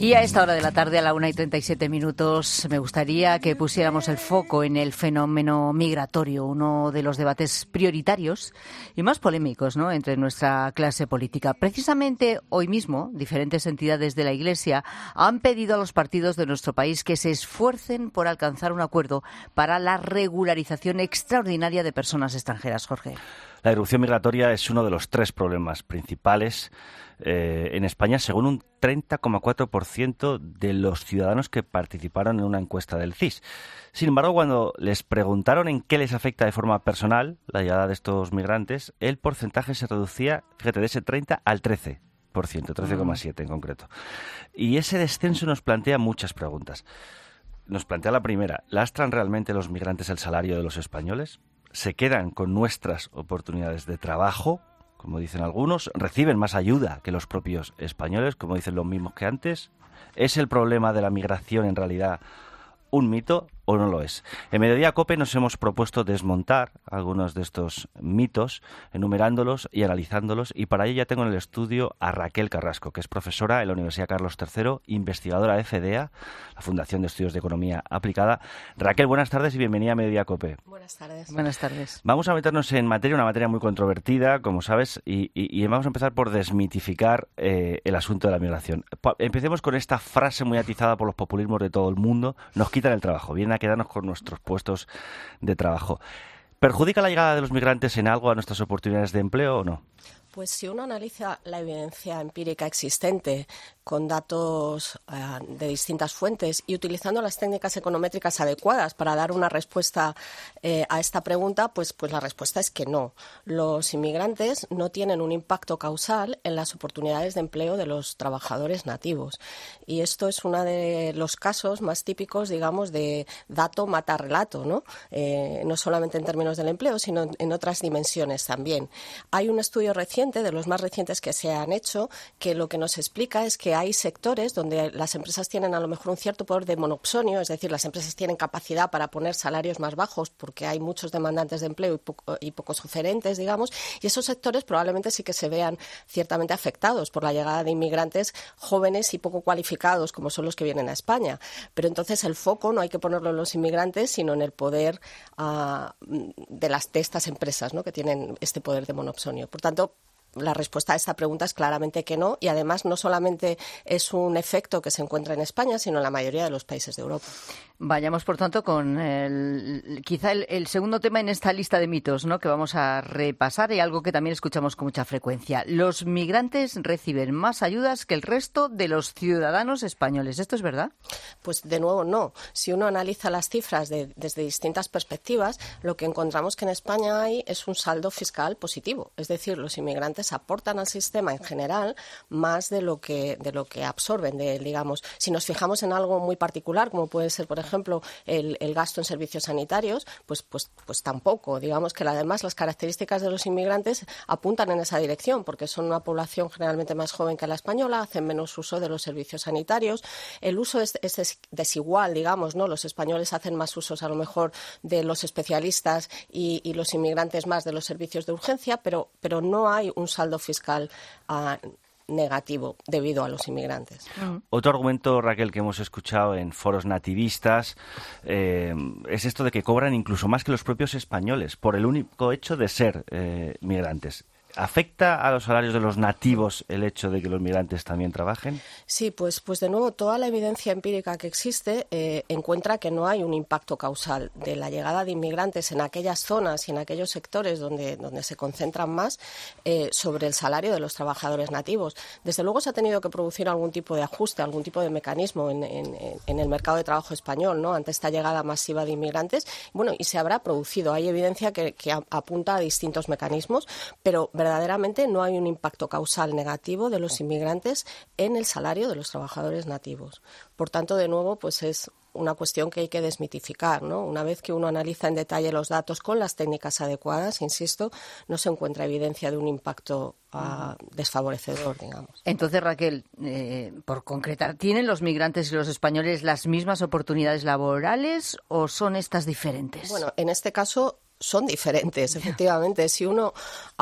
Y a esta hora de la tarde, a la 1:37, me gustaría que pusiéramos el foco en el fenómeno migratorio, uno de los debates prioritarios y más polémicos, ¿no?, entre nuestra clase política. Precisamente hoy mismo, diferentes entidades de la Iglesia han pedido a los partidos de nuestro país que se esfuercen por alcanzar un acuerdo para la regularización extraordinaria de personas extranjeras. Jorge. La irrupción migratoria es uno de los tres problemas principales en España, según un 30,4% de los ciudadanos que participaron en una encuesta del CIS. Sin embargo, cuando les preguntaron en qué les afecta de forma personal la llegada de estos migrantes, el porcentaje se reducía, fíjate, de ese 30 al 13%, 13,7% en concreto. Y ese descenso nos plantea muchas preguntas. Nos plantea la primera: ¿lastran realmente los migrantes el salario de los españoles? ¿Se quedan con nuestras oportunidades de trabajo, como dicen algunos? ¿Reciben más ayuda que los propios españoles, como dicen los mismos que antes? ¿Es el problema de la migración en realidad un mito o no lo es? En Mediodía COPE nos hemos propuesto desmontar algunos de estos mitos, enumerándolos y analizándolos, y para ello ya tengo en el estudio a Raquel Carrasco, que es profesora en la Universidad Carlos III, investigadora de FEDEA, la Fundación de Estudios de Economía Aplicada. Raquel, buenas tardes y bienvenida a Mediodía COPE. Buenas tardes. Buenas tardes. Vamos a meternos en materia, una materia muy controvertida, como sabes, y vamos a empezar por desmitificar el asunto de la migración. Empecemos con esta frase muy atizada por los populismos de todo el mundo: nos quitan el trabajo, vienen a quedarnos con nuestros puestos de trabajo. ¿Perjudica la llegada de los migrantes en algo a nuestras oportunidades de empleo o no? Pues si uno analiza la evidencia empírica existente con datos de distintas fuentes y utilizando las técnicas econométricas adecuadas para dar una respuesta a esta pregunta, pues la respuesta es que no. Los inmigrantes no tienen un impacto causal en las oportunidades de empleo de los trabajadores nativos. Y esto es uno de los casos más típicos, digamos, de dato mata relato, ¿no? No solamente en términos del empleo, sino en otras dimensiones también. Hay un estudio reciente, de los más recientes que se han hecho, que lo que nos explica es que hay sectores donde las empresas tienen a lo mejor un cierto poder de monopsonio, es decir, las empresas tienen capacidad para poner salarios más bajos porque hay muchos demandantes de empleo y pocos oferentes, digamos, y esos sectores probablemente sí que se vean ciertamente afectados por la llegada de inmigrantes jóvenes y poco cualificados, como son los que vienen a España. Pero entonces el foco no hay que ponerlo en los inmigrantes, sino en el poder de estas empresas, ¿no?, que tienen este poder de monopsonio. Por tanto, la respuesta a esta pregunta es claramente que no, y además no solamente es un efecto que se encuentra en España, sino en la mayoría de los países de Europa. Vayamos, por tanto, con quizá el segundo tema en esta lista de mitos, ¿no?, que vamos a repasar, y algo que también escuchamos con mucha frecuencia. Los migrantes reciben más ayudas que el resto de los ciudadanos españoles. ¿Esto es verdad? Pues de nuevo no. Si uno analiza las cifras desde distintas perspectivas, lo que encontramos que en España hay es un saldo fiscal positivo. Es decir, los inmigrantes aportan al sistema en general más de lo que absorben de él, digamos. Si nos fijamos en algo muy particular, como puede ser, por ejemplo, el gasto en servicios sanitarios, pues tampoco. Digamos que además las características de los inmigrantes apuntan en esa dirección, porque son una población generalmente más joven que la española, hacen menos uso de los servicios sanitarios. El uso es desigual, digamos, ¿no? Los españoles hacen más usos a lo mejor de los especialistas y los inmigrantes más de los servicios de urgencia, pero no hay un saldo fiscal negativo debido a los inmigrantes. Otro argumento, Raquel, que hemos escuchado en foros nativistas es esto de que cobran incluso más que los propios españoles por el único hecho de ser migrantes. ¿Afecta a los salarios de los nativos el hecho de que los migrantes también trabajen? Sí, pues de nuevo, toda la evidencia empírica que existe encuentra que no hay un impacto causal de la llegada de inmigrantes en aquellas zonas y en aquellos sectores donde se concentran más sobre el salario de los trabajadores nativos. Desde luego se ha tenido que producir algún tipo de ajuste, algún tipo de mecanismo en el mercado de trabajo español, ¿no?, ante esta llegada masiva de inmigrantes. Bueno, y se habrá producido. Hay evidencia que apunta a distintos mecanismos, pero verdaderamente no hay un impacto causal negativo de los inmigrantes en el salario de los trabajadores nativos. Por tanto, de nuevo, pues es una cuestión que hay que desmitificar, ¿no? Una vez que uno analiza en detalle los datos con las técnicas adecuadas, insisto, no se encuentra evidencia de un impacto desfavorecedor, digamos. Entonces, Raquel, por concretar, ¿tienen los migrantes y los españoles las mismas oportunidades laborales o son estas diferentes? Bueno, en este caso son diferentes, efectivamente. Si uno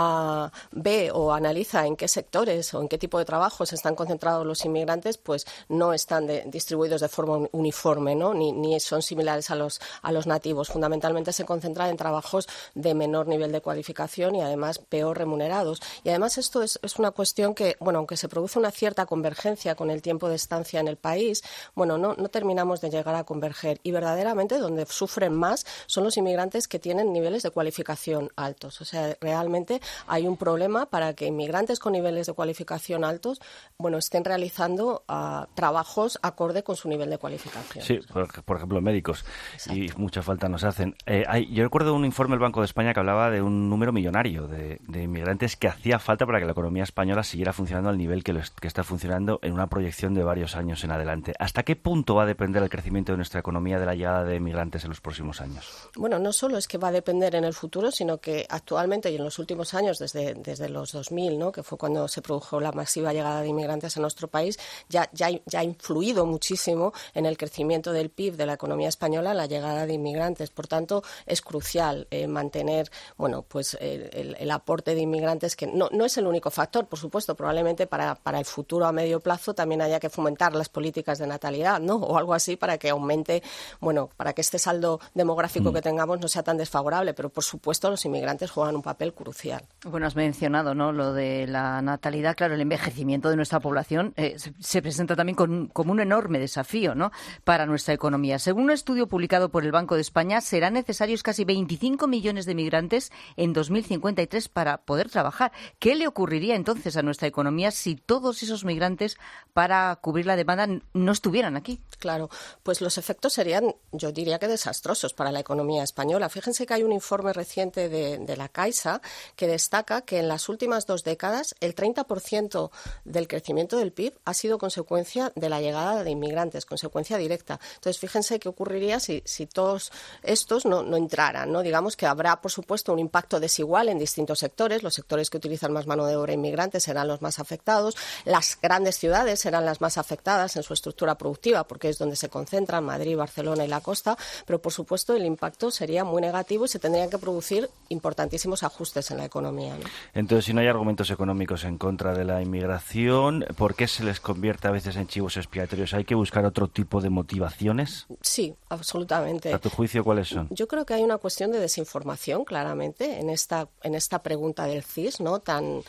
ve o analiza en qué sectores o en qué tipo de trabajos están concentrados los inmigrantes, pues no están distribuidos de forma uniforme, ¿no? Ni son similares a los nativos. Fundamentalmente se concentran en trabajos de menor nivel de cualificación y además peor remunerados. Y además esto es una cuestión que, bueno, aunque se produce una cierta convergencia con el tiempo de estancia en el país, bueno, no terminamos de llegar a converger. Y verdaderamente donde sufren más son los inmigrantes que tienen niveles de cualificación altos. O sea, realmente hay un problema para que inmigrantes con niveles de cualificación altos, bueno, estén realizando trabajos acorde con su nivel de cualificación. Sí, por ejemplo, médicos. Exacto. Y mucha falta nos hacen. Yo recuerdo un informe del Banco de España que hablaba de un número millonario de inmigrantes que hacía falta para que la economía española siguiera funcionando al nivel que está funcionando en una proyección de varios años en adelante. ¿Hasta qué punto va a depender el crecimiento de nuestra economía de la llegada de inmigrantes en los próximos años? Bueno, no solo es que va a depender en el futuro, sino que actualmente y en los últimos años, desde los 2000, ¿no?, que fue cuando se produjo la masiva llegada de inmigrantes a nuestro país, ya ha influido muchísimo en el crecimiento del PIB de la economía española la llegada de inmigrantes. Por tanto, es crucial mantener, bueno, pues el aporte de inmigrantes, que no es el único factor, por supuesto. Probablemente para el futuro a medio plazo también haya que fomentar las políticas de natalidad, ¿no?, o algo así, para que aumente, bueno, para que este saldo demográfico que tengamos no sea tan desfavorable. Pero, por supuesto, los inmigrantes juegan un papel crucial. Bueno, has mencionado, ¿no?, lo de la natalidad. Claro, el envejecimiento de nuestra población se presenta también como un enorme desafío, ¿no?, para nuestra economía. Según un estudio publicado por el Banco de España, serán necesarios casi 25 millones de migrantes en 2053 para poder trabajar. ¿Qué le ocurriría entonces a nuestra economía si todos esos migrantes, para cubrir la demanda, no estuvieran aquí? Claro, pues los efectos serían, yo diría que desastrosos para la economía española. Fíjense que hay un informe reciente de la Caixa que destaca que en las últimas 2 décadas el 30% del crecimiento del PIB ha sido consecuencia de la llegada de inmigrantes, consecuencia directa. Entonces, fíjense qué ocurriría si todos estos no entraran, ¿no? Digamos que habrá, por supuesto, un impacto desigual en distintos sectores. Los sectores que utilizan más mano de obra inmigrante serán los más afectados. Las grandes ciudades serán las más afectadas en su estructura productiva, porque es donde se concentran Madrid, Barcelona y la costa. Pero, por supuesto, el impacto sería muy negativo y se tendrían que producir importantísimos ajustes en la economía, ¿no? Entonces, si no hay argumentos económicos en contra de la inmigración, ¿por qué se les convierte a veces en chivos expiatorios? ¿Hay que buscar otro tipo de motivaciones? Sí, absolutamente. ¿A tu juicio cuáles son? Yo creo que hay una cuestión de desinformación, claramente, en esta pregunta del CIS, ¿no?, tan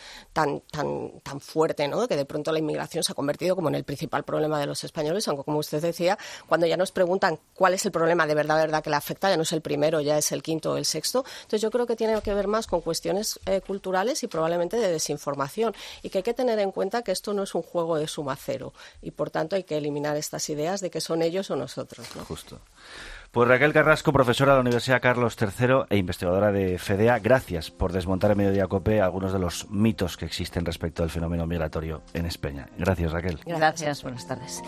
fuerte, ¿no?, que de pronto la inmigración se ha convertido como en el principal problema de los españoles, aunque, como usted decía, cuando ya nos preguntan cuál es el problema de verdad que le afecta, ya no es el primero, ya es el quinto o el sexto. Entonces, yo creo que tiene que ver más con cuestiones culturales y probablemente de desinformación, y que hay que tener en cuenta que esto no es un juego de suma cero, y por tanto hay que eliminar estas ideas de que son ellos o nosotros, ¿no? Justo. Pues Raquel Carrasco, profesora de la Universidad Carlos III e investigadora de FEDEA, gracias por desmontar en Mediodía COPE algunos de los mitos que existen respecto al fenómeno migratorio en España. Gracias, Raquel. Gracias, buenas tardes.